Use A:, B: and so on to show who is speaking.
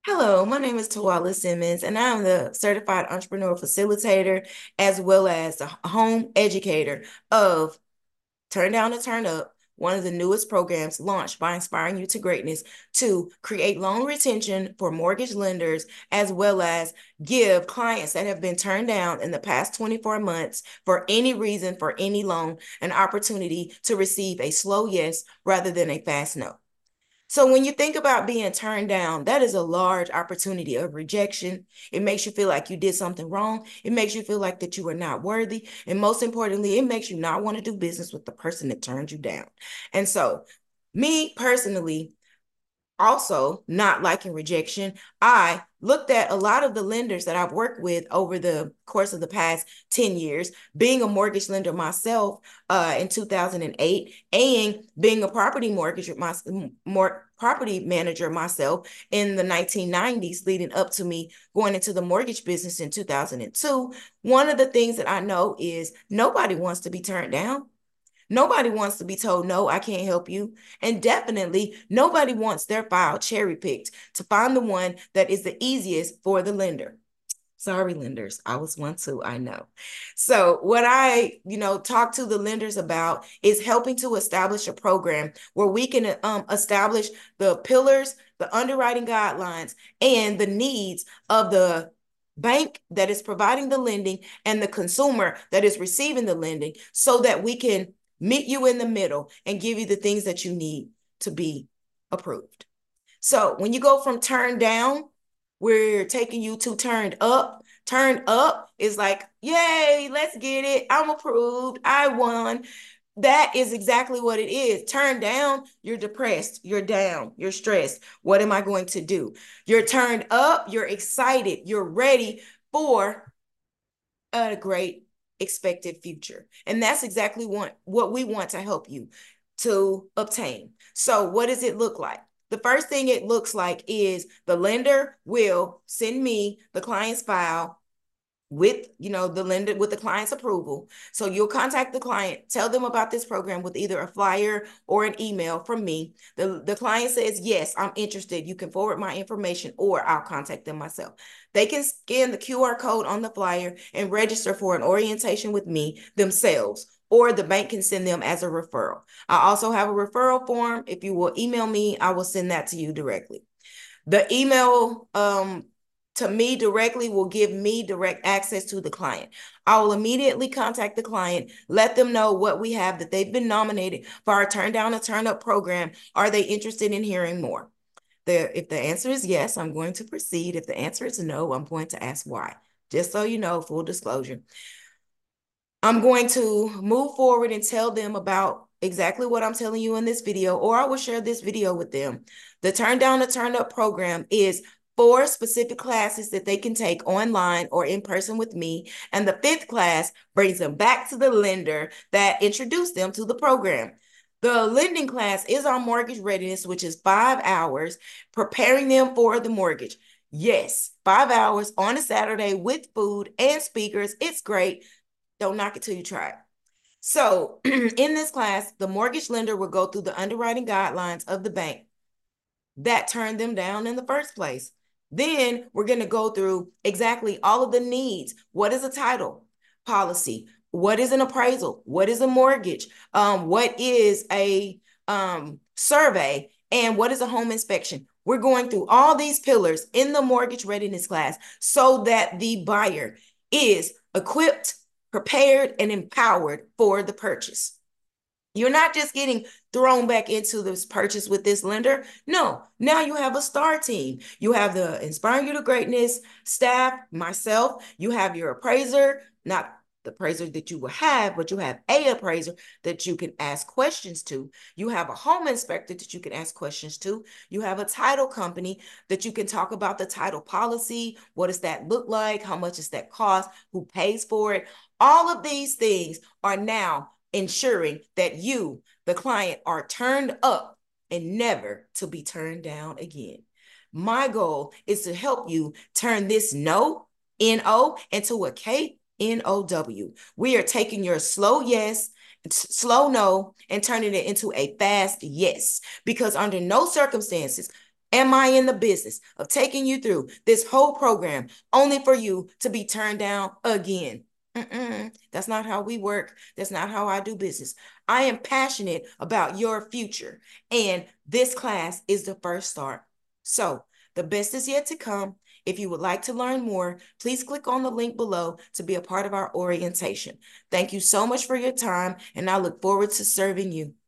A: Hello, my name is Tawala Simmons, and I'm the certified entrepreneur facilitator as well as a home educator of Turn Down to Turn Up, one of the newest programs launched by Inspiring You to Greatness to create loan retention for mortgage lenders, as well as give clients that have been turned down in the past 24 months for any reason, for any loan, an opportunity to receive a slow yes rather than a fast no. So when you think about being turned down, that is a large opportunity of rejection. It makes you feel like you did something wrong. It makes you feel like that you are not worthy. And most importantly, it makes you not want to do business with the person that turned you down. And so me personally, also not liking rejection, I looked at a lot of the lenders that I've worked with over the course of the past 10 years, being a mortgage lender myself in 2008, and being a property mortgage more property manager myself in the 1990s, leading up to me going into the mortgage business in 2002. One of the things that I know is nobody wants to be turned down. Nobody wants to be told, no, I can't help you. And definitely, nobody wants their file cherry picked to find the one that is the easiest for the lender. Sorry, lenders. I was one too, I know. So what I, talk to the lenders about is helping to establish a program where we can establish the pillars, the underwriting guidelines, and the needs of the bank that is providing the lending and the consumer that is receiving the lending so that we can meet you in the middle and give you the things that you need to be approved. So when you go from turned down, we're taking you to turned up. Turned up is like, yay, let's get it. I'm approved. I won. That is exactly what it is. Turned down, you're depressed, you're down, you're stressed. What am I going to do? You're turned up, you're excited, you're ready for a great expected future. And that's exactly what we want to help you to obtain. So, what does it look like? The first thing it looks like is the lender will send me the client's file with the lender with the client's approval. So you'll contact the client, tell them about this program with either a flyer or an email from me. The client says, yes, I'm interested. You can forward my information or I'll contact them myself. They can scan the QR code on the flyer and register for an orientation with me themselves, or the bank can send them as a referral. I also have a referral form. If you will email me, I will send that to you directly. The email to me directly will give me direct access to the client. I will immediately contact the client, let them know what we have, that they've been nominated for our Turn Down a Turn Up program. Are they interested in hearing more? If the answer is yes, I'm going to proceed. If the answer is no, I'm going to ask why. Just so you know, full disclosure. I'm going to move forward and tell them about exactly what I'm telling you in this video, or I will share this video with them. The Turn Down to Turn Up program is 4 specific classes that they can take online or in person with me. And the 5th class brings them back to the lender that introduced them to the program. The lending class is on mortgage readiness, which is 5 hours, preparing them for the mortgage. Yes, 5 hours on a Saturday with food and speakers. It's great. Don't knock it till you try it. So in this class, the mortgage lender will go through the underwriting guidelines of the bank that turned them down in the first place. Then we're going to go through exactly all of the needs. What is a title policy? What is an appraisal? What is a mortgage? What is a survey? And what is a home inspection? We're going through all these pillars in the mortgage readiness class so that the buyer is equipped, prepared, and empowered for the purchase. You're not just getting thrown back into this purchase with this lender. No, now you have a star team. You have the Inspiring You to Greatness staff, myself. You have your appraiser, not the appraiser that you will have, but you have a appraiser that you can ask questions to. You have a home inspector that you can ask questions to. You have a title company that you can talk about the title policy. What does that look like? How much does that cost? Who pays for it? All of these things are now ensuring that you, the client, are turned up and never to be turned down again. My goal is to help you turn this no, N-O, into a K-N-O-W. We are taking your slow yes, slow no, and turning it into a fast yes. Because under no circumstances, Am I in the business of taking you through this whole program only for you to be turned down again? That's not how we work. That's not how I do business. I am passionate about your future, and this class is the first start. So, the best is yet to come. If you would like to learn more, please click on the link below to be a part of our orientation. Thank you so much for your time, and I look forward to serving you.